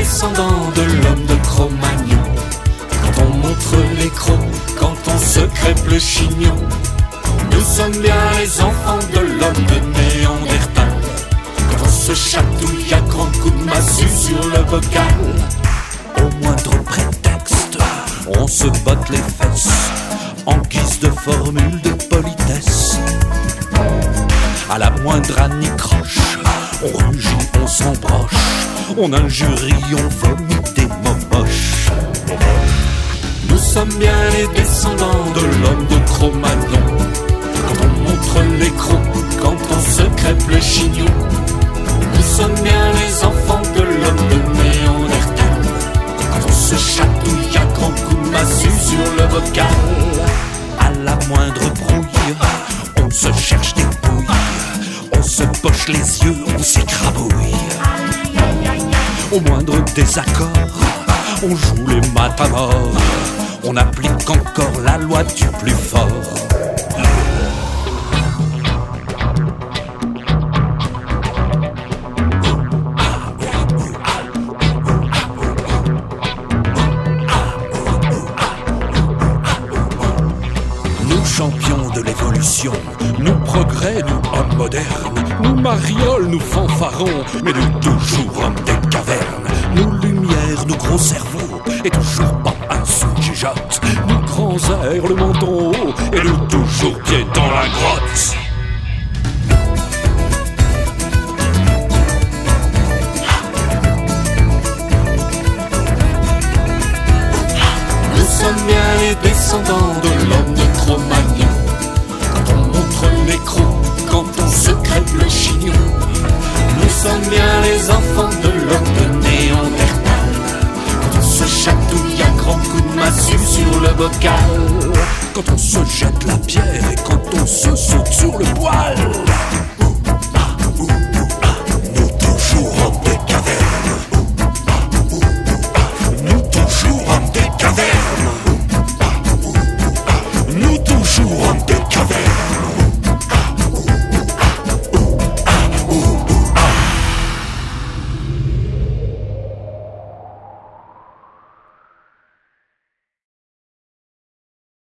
descendants de l'homme de Cro-Magnon. Quand on montre les crocs, quand on se crêpe le chignon, nous sommes bien les enfants de l'homme de Néandertal. Quand on se chatouille à grands coups de massue sur le bocal, au moindre prétexte, on se botte les fesses en guise de formule de politesse. À la moindre anicroche, on rugit, on s'embroche, on injurie, on vomit des mots moches. Nous sommes bien les descendants de l'homme de Cro-Magnon. Quand on montre les crocs, quand on se crêpe le chignon, nous sommes bien les enfants de l'homme de Néandertal. Quand on se chatouille à grands coups de massue sur le bocal, à la moindre brouille, on se cherche des pouilles, on se poche les yeux, on s'écrabouille. Au moindre désaccord, on joue les matamores, on applique encore la loi du plus fort. Nous champions de l'évolution, nous progrès, nous hommes modernes, nous marioles, nous fanfarons, mais nous toujours hommes des cavernes. Nous lumières, nous gros cerveaux, et toujours pas un sou de gigotte. Nous grands airs, le menton haut, et nous toujours pieds dans la grotte. nous sommes bien les descendants de l'homme de Cro-Magnon. Quand on montre les crocs, quand on se crêpe le chignon, nous sommes bien les enfants de l'homme de Néandertal. Quand on se chatouille à grands coups de massue sur le bocal, quand on se jette la pierre et quand on se saute sur le poil.